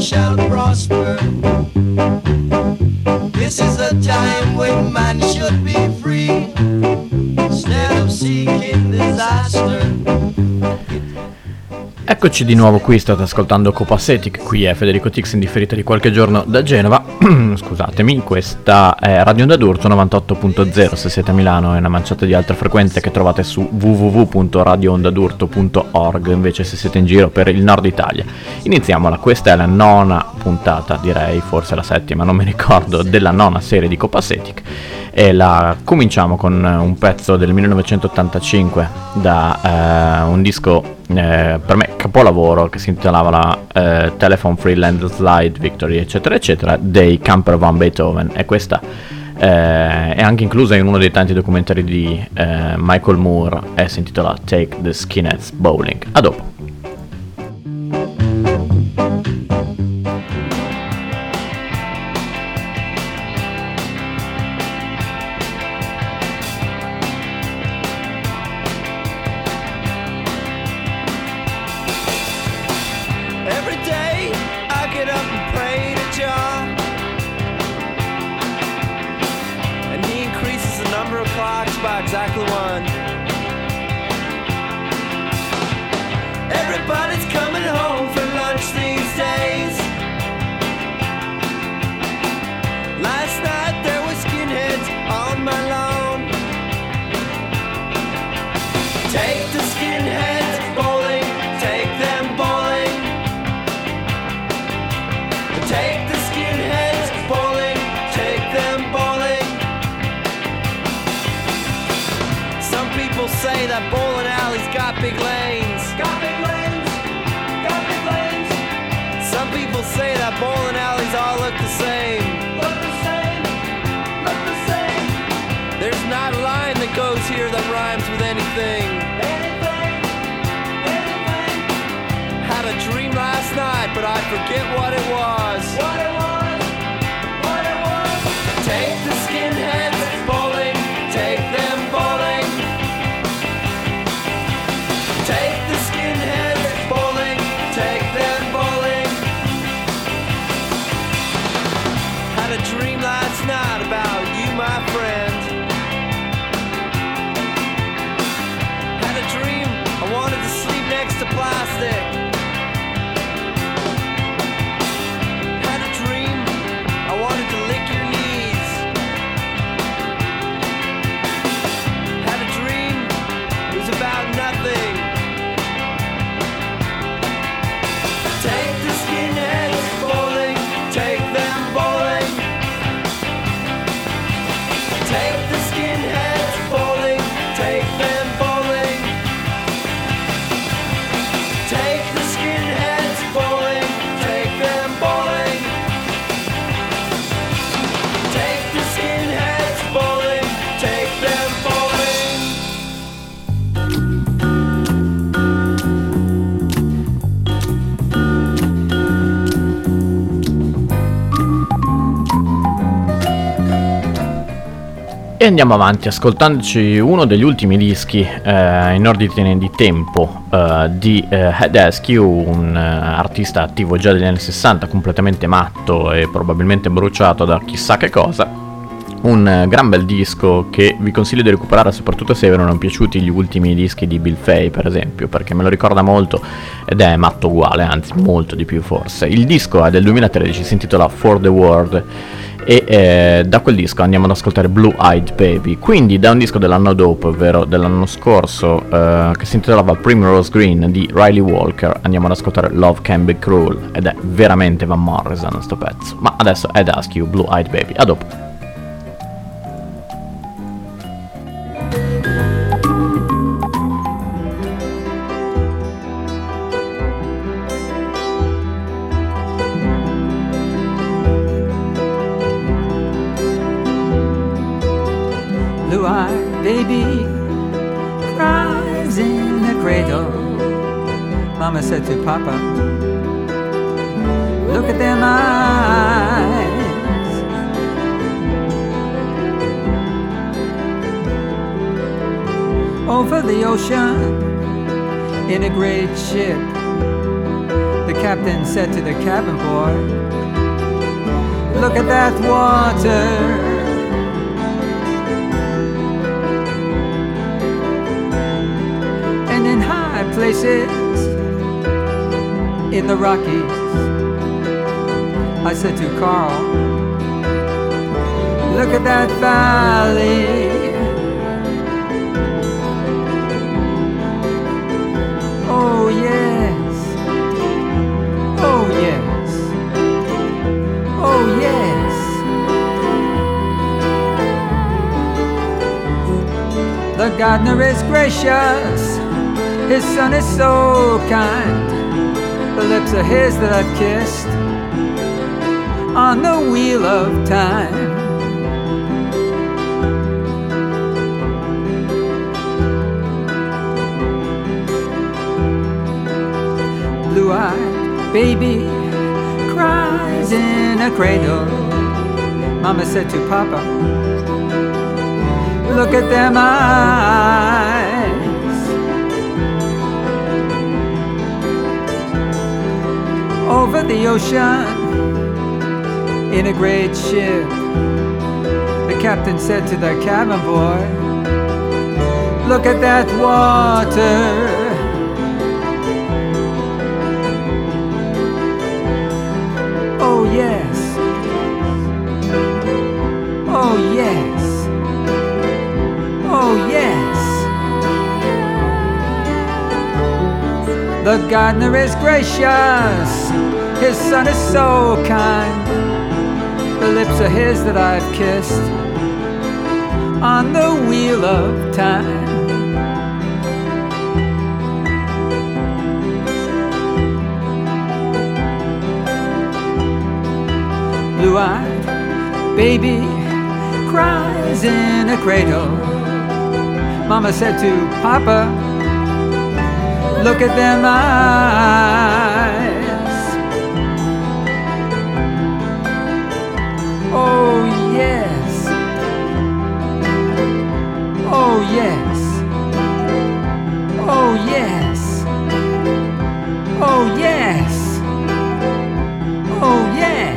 shall prosper. This is a time when man should be free instead of seeking disaster. Eccoci di nuovo qui, state ascoltando Copacetic, qui è Federico Tix in differita di qualche giorno da Genova. Scusatemi, questa è Radio Onda d'Urto 98.0 se siete a Milano, e una manciata di altre frequenze che trovate su www.radioondadurto.org invece se siete in giro per il nord Italia. Iniziamola, questa è la nona puntata, direi, forse la settima, non mi ricordo, della nona serie di Copacetic, e la cominciamo con un pezzo del 1985 da un disco per me capolavoro che si intitolava Telephone Free Landslide Victory eccetera eccetera dei Camper Van Beethoven, e questa è anche inclusa in uno dei tanti documentari di Michael Moore e si intitola Take the Skinheads Bowling. A dopo. Exactly one. Everybody's coming home for lunch these days. Last night there were skinheads on my lawn. Take the skinheads bowling, take them bowling. Take the skinheads bowling, take them bowling. People say that bowling alleys got big lanes. Got big lanes. Got big lanes. Some people say that bowling alleys all look the same. Look the same. Look the same. There's not a line that goes here that rhymes with anything. Anything. Anything. Had a dream last night, but I forget what it was. What it was. What it was. Take the skinheads bowling. Take them bowling. Take the skinheads bowling, take them bowling. Had a dream last night about you, my friend. Had a dream I wanted to sleep next to plastic. Had a dream I wanted to lick your knees. Had a dream it was about nothing. Take the skinheads bowling, take them bowling. Take the skinheads bowling, take them bowling. Take the skinheads bowling, take them bowling. Take the skinheads bowling, take them bowling. E andiamo avanti ascoltandoci uno degli ultimi dischi in ordine di tempo di Ed Askew, un artista attivo già dagli anni 60, completamente matto e probabilmente bruciato da chissà che cosa. Un gran bel disco che vi consiglio di recuperare, soprattutto se vi erano piaciuti gli ultimi dischi di Bill Fay, per esempio, perché me lo ricorda molto ed è matto uguale, anzi molto di più forse. Il disco è del 2013, si intitola For the World, e da quel disco andiamo ad ascoltare Blue Eyed Baby. Quindi da un disco dell'anno dopo, ovvero dell'anno scorso, che si intitolava Primrose Green di Riley Walker, andiamo ad ascoltare Love Can Be Cruel, ed è veramente Van Morrison sto pezzo. Ma adesso Ed Askew, Blue Eyed Baby, a dopo. Blue-eyed baby cries in the cradle. Mama said to Papa, look at them eyes. Over the ocean in a great ship, the captain said to the cabin boy, look at that water. And in high places in the Rockies, I said to Carl, look at that valley. Oh yes, oh yes, oh yes. The gardener is gracious, his son is so kind. The lips are his that I've kissed on the wheel of time. Blue-eyed baby cries in a cradle. Mama said to Papa, look at them eyes. Over the ocean in a great ship, the captain said to the cabin boy, look at that water. Oh yes, oh yes, oh yes. The gardener is gracious, his son is so kind. The lips are his that I've kissed on the wheel of time. Blue-eyed baby cries in a cradle. Mama said to Papa, look at them eyes. Oh yes, oh yes, oh yes, oh yes, oh yes.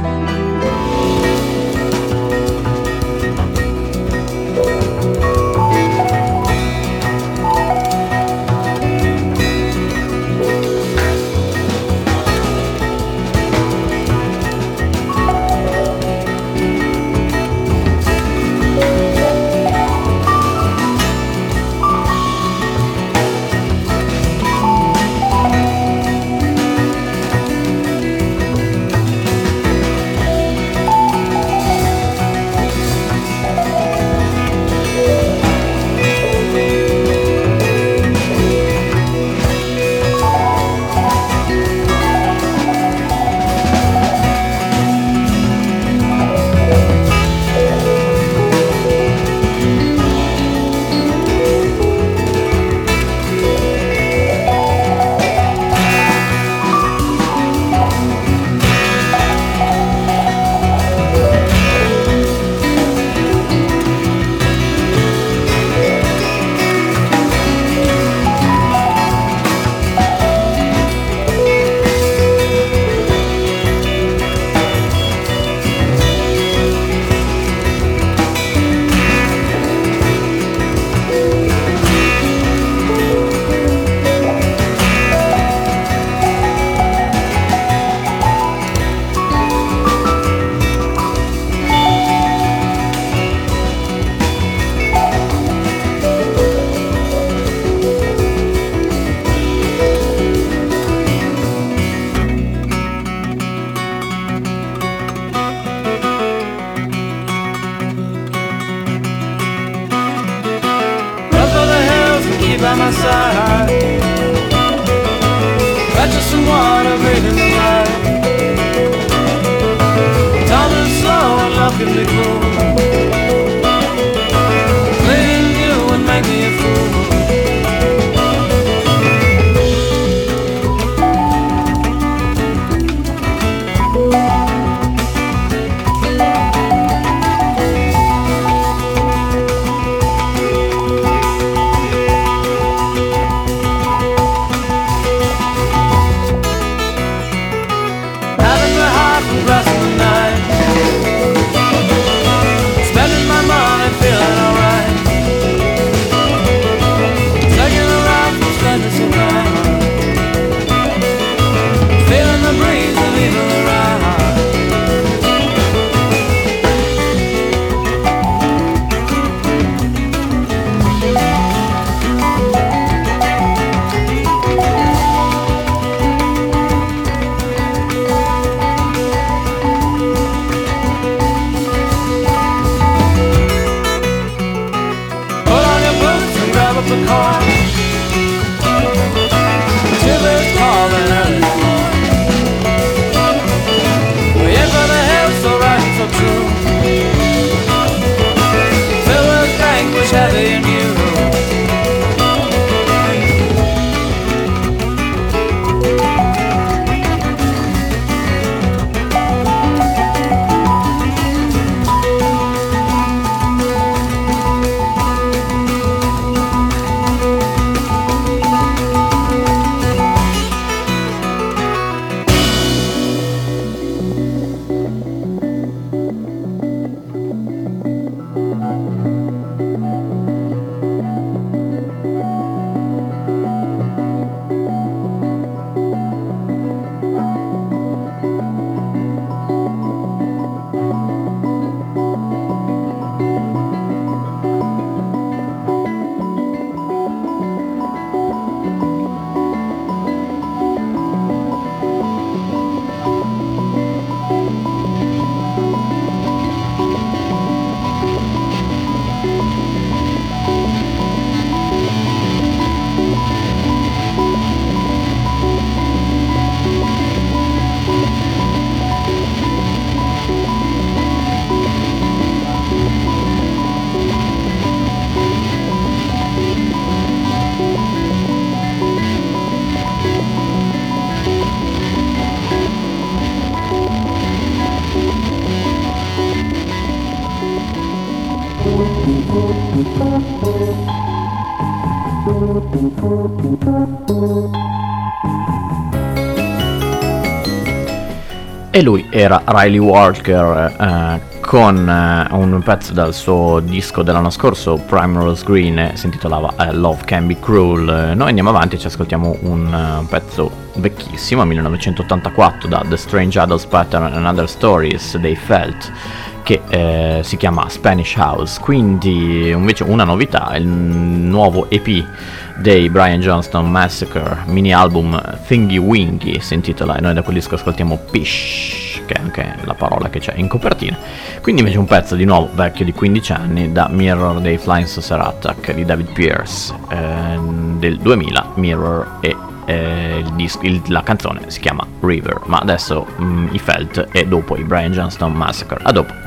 By my side, got you some water, breathing the light. Time is slow and love can be cruel. Playing you and make me a fool. E lui era Riley Walker con un pezzo dal suo disco dell'anno scorso, Primrose Green, si intitolava Love Can Be Cruel. Noi andiamo avanti e ci ascoltiamo un pezzo vecchissimo, 1984, da The Strange Adults Pattern and Other Stories dei Felt, che si chiama Spanish House. Quindi invece una novità, il nuovo EP dei Brian Johnston Massacre, mini album Thingy Wingy si intitola, e noi da quel disco ascoltiamo Pish, che è anche la parola che c'è in copertina. Quindi invece un pezzo di nuovo vecchio di 15 anni, da Mirror dei Flying Saucer Attack di David Pierce, del 2000, Mirror, e la canzone si chiama River. Ma adesso i Felt e dopo i Brian Johnston Massacre. A dopo.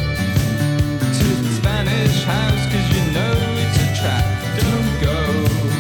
Spanish house, 'cause you know it's a trap. Don't go.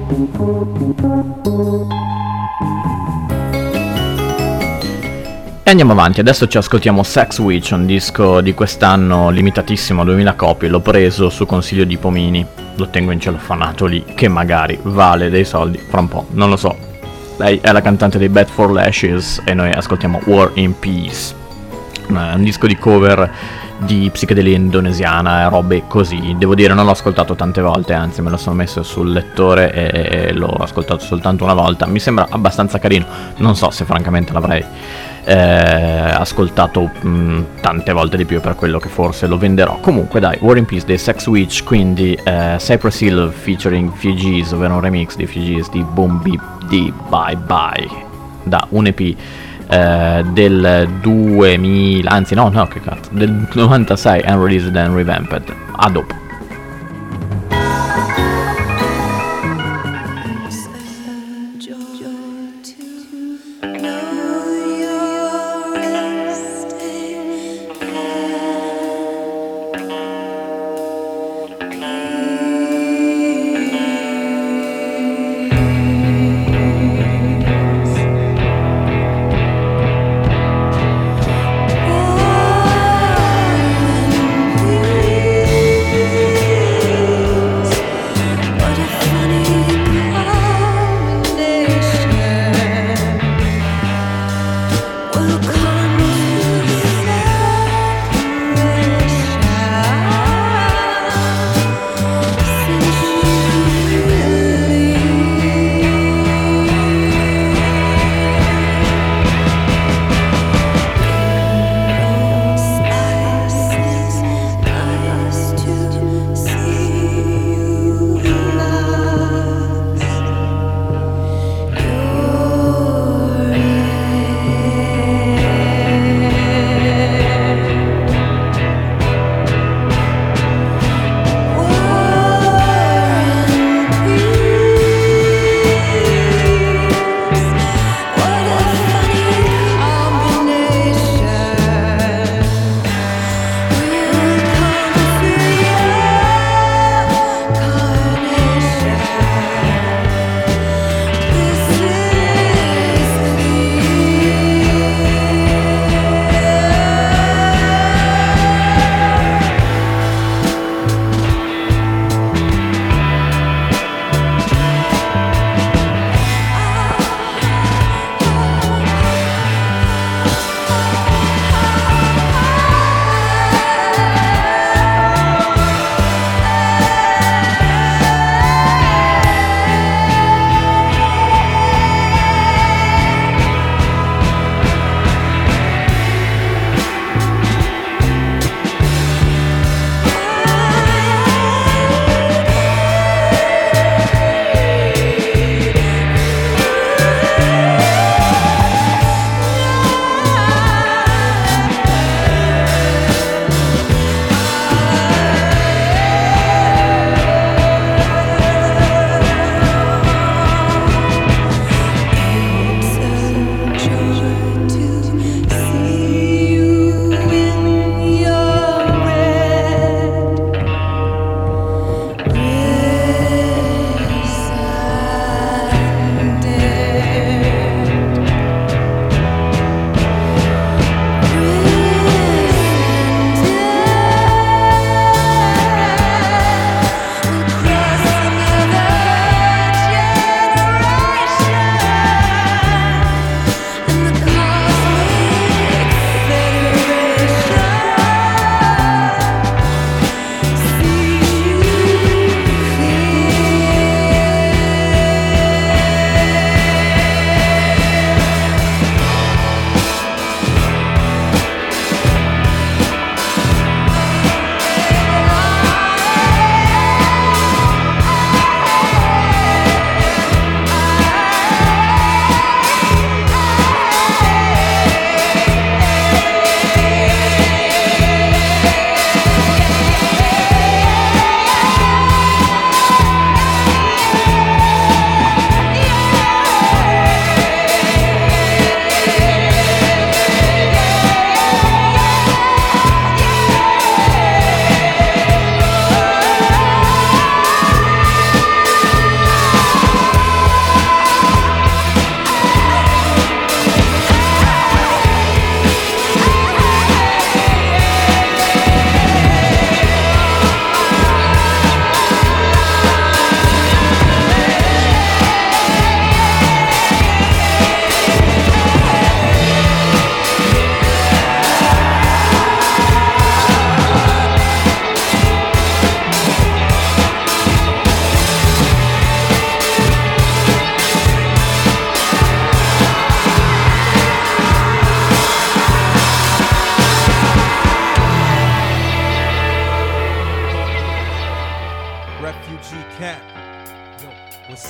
E andiamo avanti, adesso ci ascoltiamo Sex Witch, un disco di quest'anno limitatissimo, 2000 copie, l'ho preso su consiglio di Pomini, lo tengo in celofanato lì, che magari vale dei soldi fra un po', non lo so. Lei è la cantante dei Bad for Lashes e noi ascoltiamo War in Peace, un disco di cover di psichedelia indonesiana e robe così. Devo dire, non l'ho ascoltato tante volte, anzi me lo sono messo sul lettore e l'ho ascoltato soltanto una volta. Mi sembra abbastanza carino, non so se francamente l'avrei ascoltato tante volte di più, per quello che forse lo venderò. Comunque dai, War in Peace dei Sex Witch, quindi Cypress Hill featuring Fugees, ovvero un remix di Fugees di Boom Beep di Bye Bye, da un EP del 2000, anzi no che cazzo, del 96, Unreleased and Revamped. A dopo.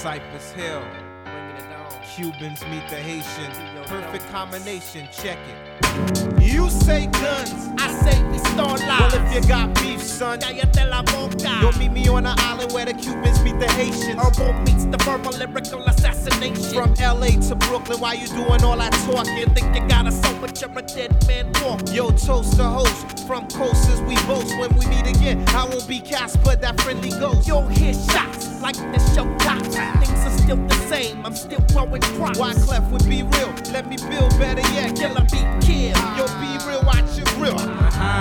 Cypress Hill. Cubans meet the Haitian. Perfect combination, check it. You say guns, I say we start live. well if you got beef, son, Cállate la boca. you'll meet me on an island where the Cubans meet the Haitians. Herbal meets the verbal lyrical assassination. From LA to Brooklyn, why you doing all that talking? Think you got a soul, but you're a dead man walk. Yo, toast the host, from coasters we boast. When we meet again, I won't be Casper, that friendly ghost. You'll hear shots like the show tops. Things are still the same, I'm still growing crops. Why Clef would be real, let me build better yet. Killer be killed. Yo, be real, watch your grill. Yo,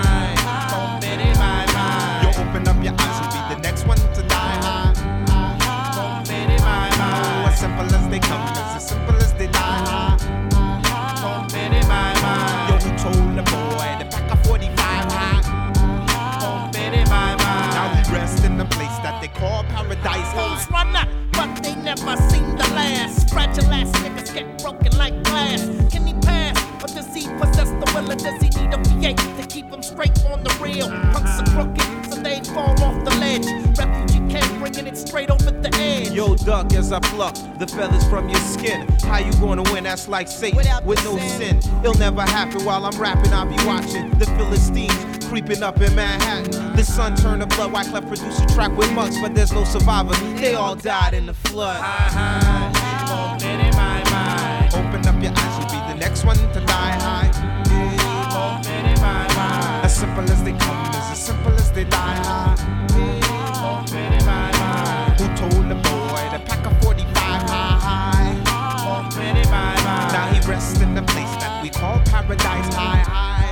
open up your eyes, you'll be the next one to die. As simple as they come, it's as simple as they die. Yo, who told the boy to pack a 45 high? Now we rest in the place that they call paradise. Fools run up, but they never seem to last. Fragile ass niggas get broken like glass. Can he pass, or does he possess the will, or does he need a V8 to keep him straight on the rail? Punks are crooked, so they fall off the ledge. Refugee camp bringing it straight over the edge. Yo, duck, as I pluck the feathers from your skin. How you gonna win? That's like Satan with no sin. It'll never happen while I'm rapping. I'll be watching the Philistines creeping up in Manhattan. The sun turned to blood. Wyclef produced a track with mugs, but there's no survivors. They all died in the flood. Open up your eyes, you'll be the next one to die high. As simple as they come, it's as simple as they die high. Who told the boy to pack a 45 high? Now he rests in the place that we call paradise high.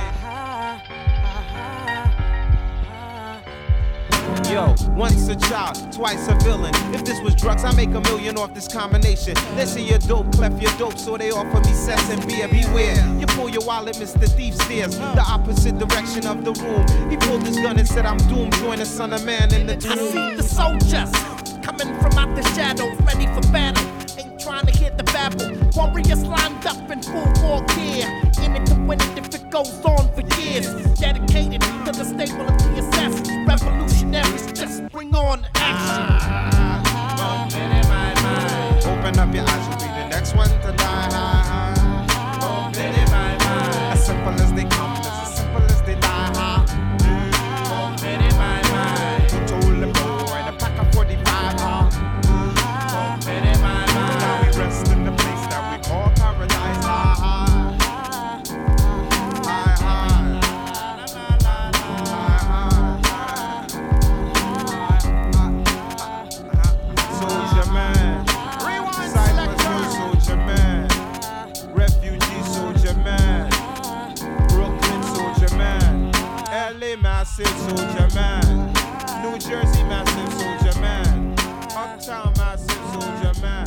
Yo, once a child, twice a villain. If this was drugs, I make $1 million off this combination. They say you're dope, Clef, you're dope, so they offer me cess and beer. Beware, you pull your wallet, Mr. Thief stares the opposite direction of the room. He pulled his gun and said, I'm doomed. Join the son of man in the I tomb. see the soldiers coming from out the shadows, ready for battle. Ain't trying to hear the babble. Warriors lined up in full war gear, in it to win it if it goes on for years. Dedicated to the stable of the assassins. Revolutionaries, just bring on action. Open up your eyes, you'll be the next one to die. As simple as they come, it's as simple as they die. Who told the boy to pack a 45 high? Now we rest in the place that we call paradise high. Soldier man, Cypress Hill soldier man, refugee soldier man, Brooklyn soldier man, LA massive soldier man, New Jersey massive soldier man, Uptown massive soldier man.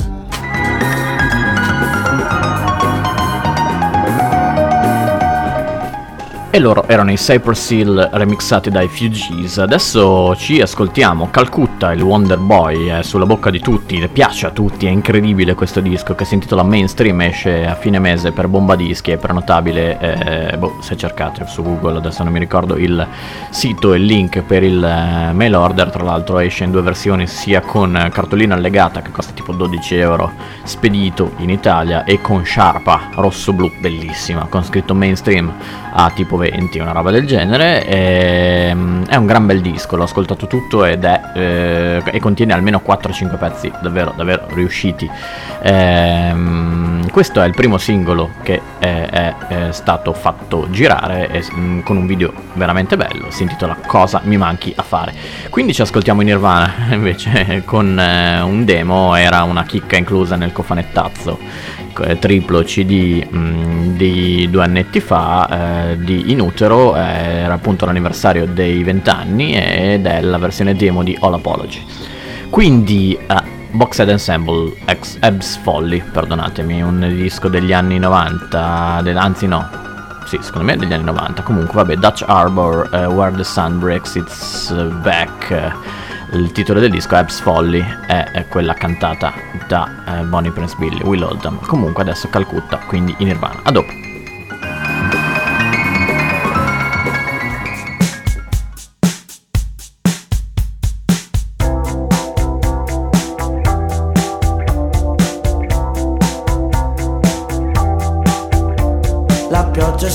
E loro erano i Cypress Hill remixati dai Fugees. Adesso ci ascoltiamo Calcutta, il Wonder Boy, è sulla bocca di tutti, piace a tutti, è incredibile questo disco che si intitola Mainstream, esce a fine mese per Bomba Dischi, è prenotabile, se cercate su Google, adesso non mi ricordo il sito e il link per il mail order, tra l'altro esce in 2 versioni, sia con cartolina allegata che costa tipo 12 euro, spedito in Italia, e con sciarpa rosso-blu, bellissima, con scritto Mainstream a tipo 20, una roba del genere. È un gran bel disco, l'ho ascoltato tutto ed è e contiene almeno 4-5 pezzi davvero riusciti. Questo è il primo singolo che è stato fatto girare con un video veramente bello, si intitola Cosa mi manchi a fare. Quindi ci ascoltiamo in Nirvana invece con un demo, era una chicca inclusa nel cofanettazzo triplo CD di 2 annetti fa di In Utero, era appunto l'anniversario dei 20 anni ed è la versione demo di All Apology. Quindi Boxhead Ensemble, Ebbs Folly, perdonatemi, un disco degli anni 90, anzi no, sì, secondo me è degli anni 90, comunque vabbè, Dutch Harbor, Where the Sun Breaks Its Back. Il titolo del disco, Ebbs Folly, è quella cantata da Bonnie Prince Billy, Will Oldham. Comunque adesso Calcutta, quindi in Nirvana. A dopo.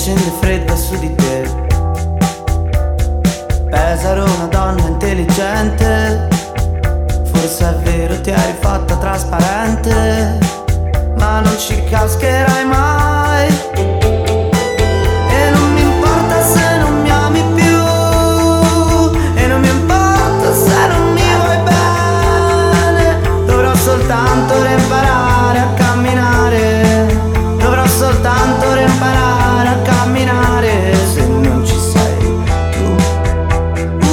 scende fredda su di te. Pesaro, una donna intelligente, forse è vero ti hai rifatta trasparente, ma non ci cascherai mai. E non mi importa se non mi ami più, e non mi importa se non mi vuoi bene. Dovrò soltanto imparare a camminare, dovrò soltanto imparare a camminare. Se non ci sei tu,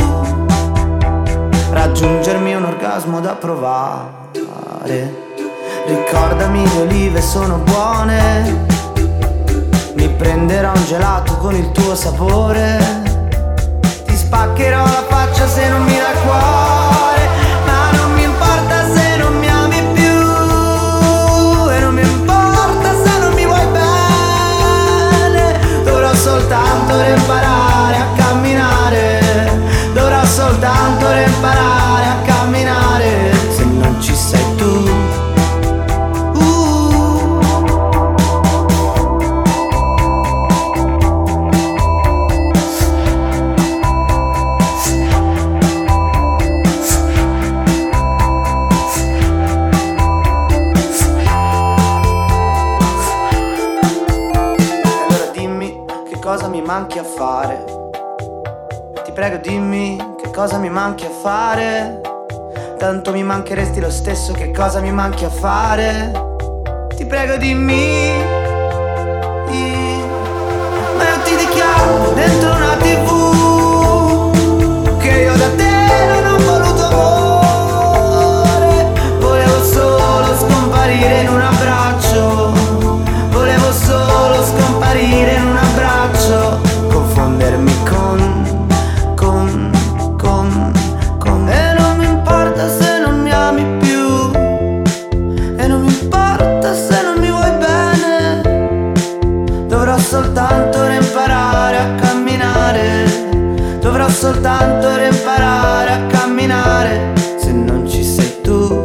raggiungermi un orgasmo da provare. Ricordami, le olive sono buone, mi prenderò un gelato con il tuo sapore, ti spaccherò la faccia se non mi dai cuore. Ma non mi importa se non mi ami più, e non mi importa se non mi vuoi bene. Dovrò soltanto imparare a camminare, dovrò soltanto imparare a camminare. Se non ci sei tu, cosa mi manchi a fare. Ti prego dimmi che cosa mi manchi a fare. Tanto mi mancheresti lo stesso, che cosa mi manchi a fare. Ti prego dimmi. Ma io ti dichiaro dentro una TV che io da te non ho voluto amore. Volevo solo scomparire in un abbraccio, volevo solo scomparire in un abbraccio, confondermi con. E non mi importa se non mi ami più, e non mi importa se non mi vuoi bene. Dovrò soltanto imparare a camminare, dovrò soltanto imparare a camminare. Se non ci sei tu,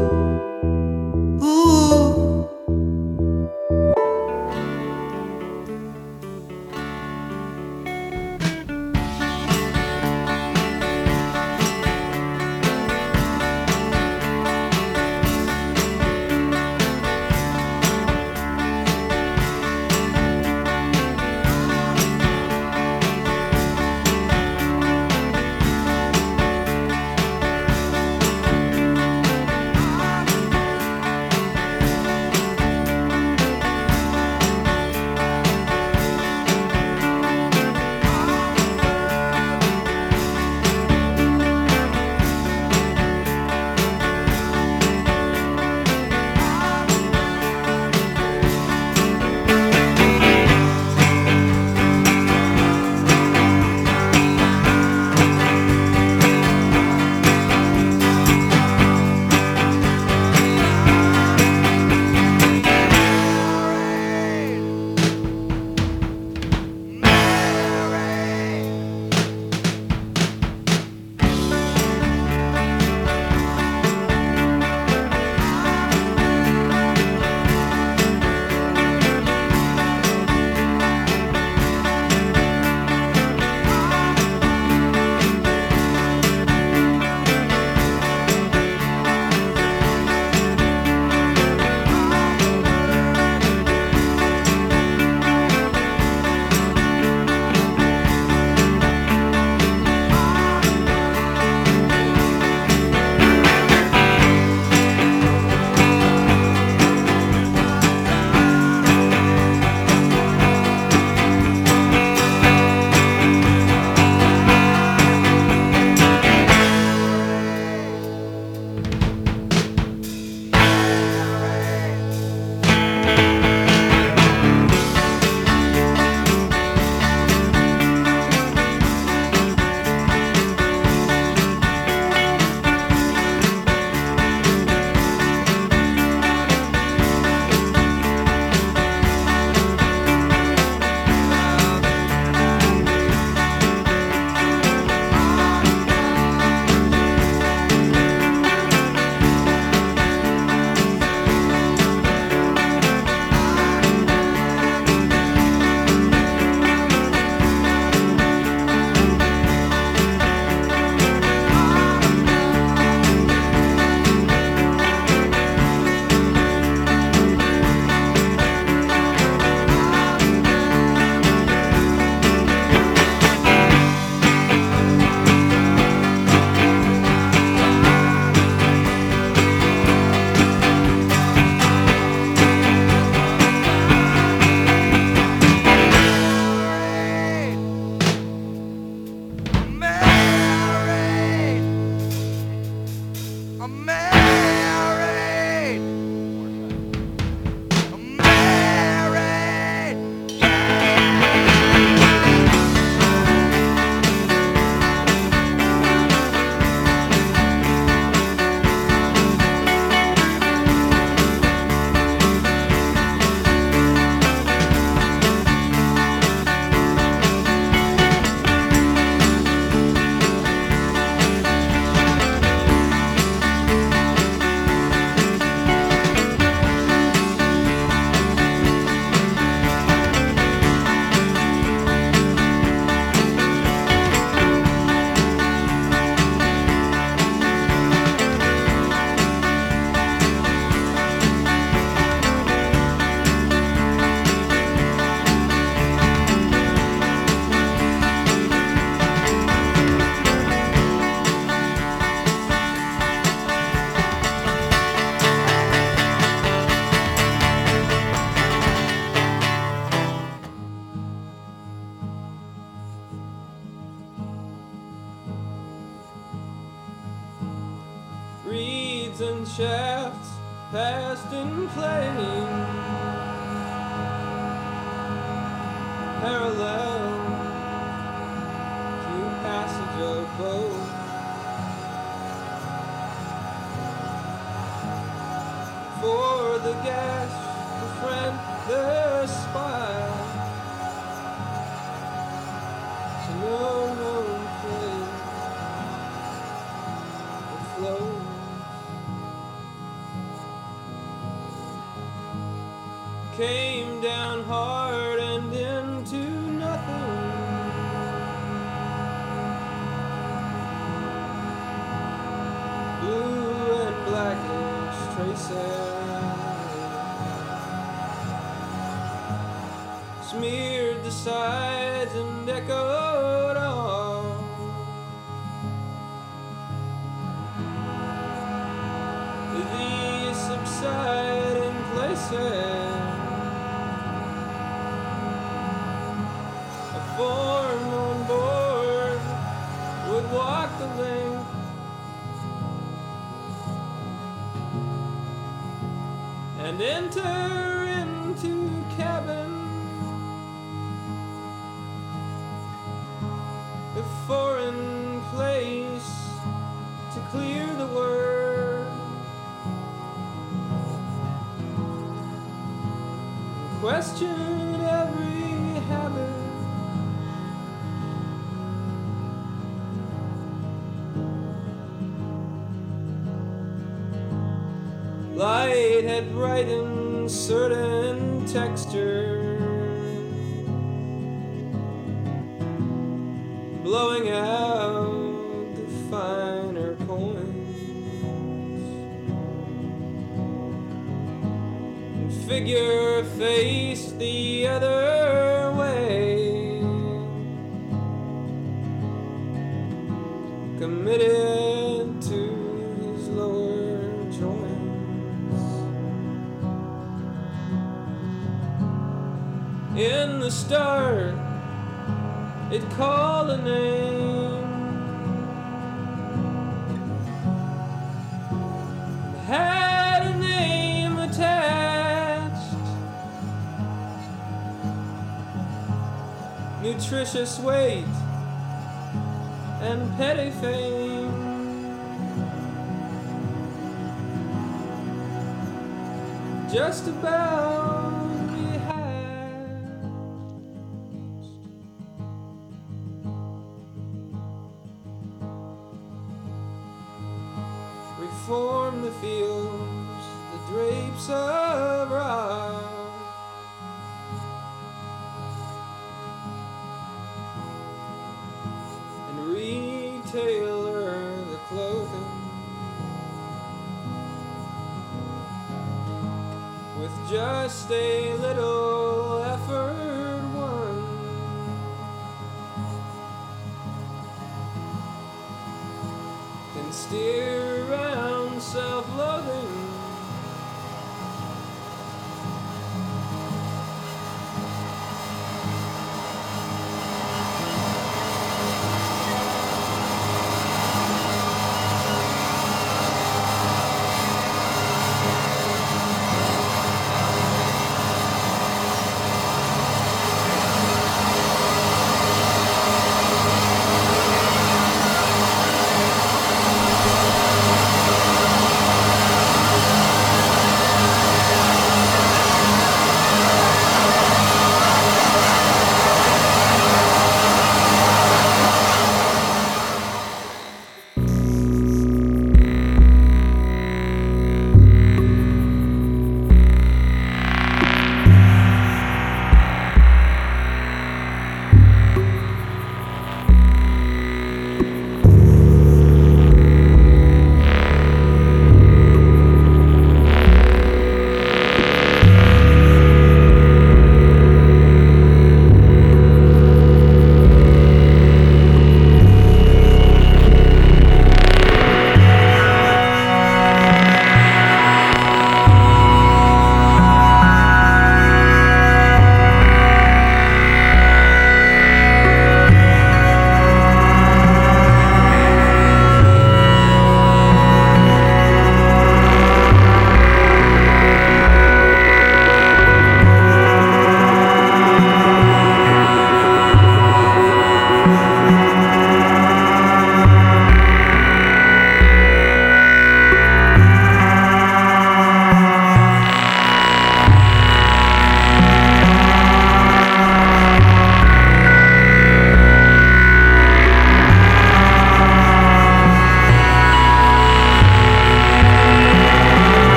shafts passed in plane, parallel to passage of boat. For the gash, the friend, the spy, to no known place it flows. Came down hard and into nothing. Blue and blackish traces smeared the sides and echoed on. These subsiding places, a form on board would walk the length. And enter into cabin, the foreign place to clear the word, question every habit. Light had brightened certain texture, blowing out the finer points, and figure faced the other way, committed to his lower joint. In the start, it called a name, had a name attached, nutritious weight and petty fame. Just about we had. Reform the fields, the drapes of rock, and retailer the clothing with just a little effort won. Can steer around self-loathing,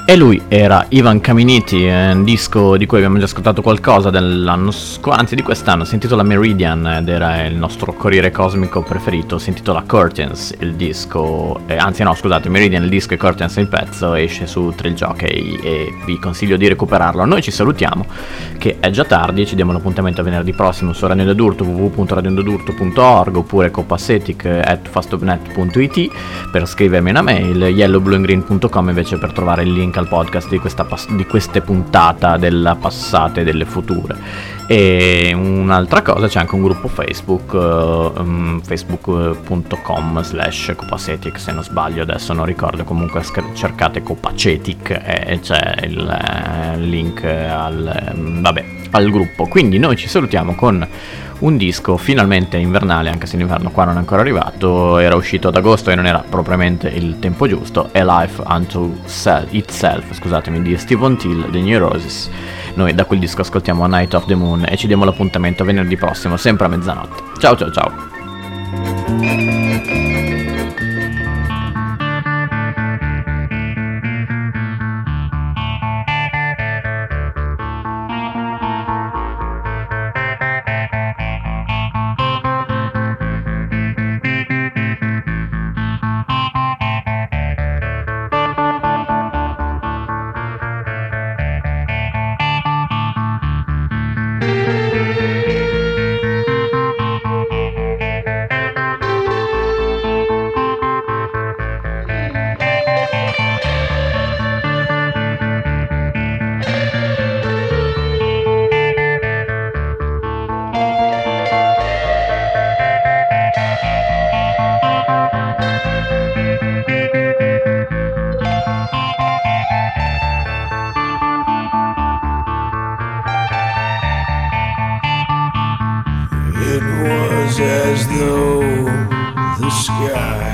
E lui era Ivan Caminiti, un disco di cui abbiamo già ascoltato qualcosa dell'anno anzi di quest'anno, si intitola Meridian ed era il nostro corriere cosmico preferito, si intitola Curtains il disco, anzi no scusate, Meridian il disco e Curtains il pezzo, esce su Thrill Jockey e vi consiglio di recuperarlo. Noi ci salutiamo che è già tardi e ci diamo l'appuntamento a venerdì prossimo su Radio Ndadurto, www.radiondadurto.org oppure copassetic@fastofnet.it per scrivermi una mail, yellowblueandgreen.com invece per trovare il link al podcast di queste puntate della passate e delle future. E un'altra cosa, c'è anche un gruppo Facebook, facebook.com/Copacetic se non sbaglio, adesso non ricordo, comunque cercate Copacetic e c'è il link al gruppo. Quindi noi ci salutiamo con un disco finalmente invernale, anche se l'inverno qua non è ancora arrivato, era uscito ad agosto e non era propriamente il tempo giusto, è Life Unto Itself, scusatemi, di Stephen Till dei New Roses. Noi da quel disco ascoltiamo A Night of the Moon e ci diamo l'appuntamento venerdì prossimo, sempre a mezzanotte. Ciao ciao ciao. It was as though the sky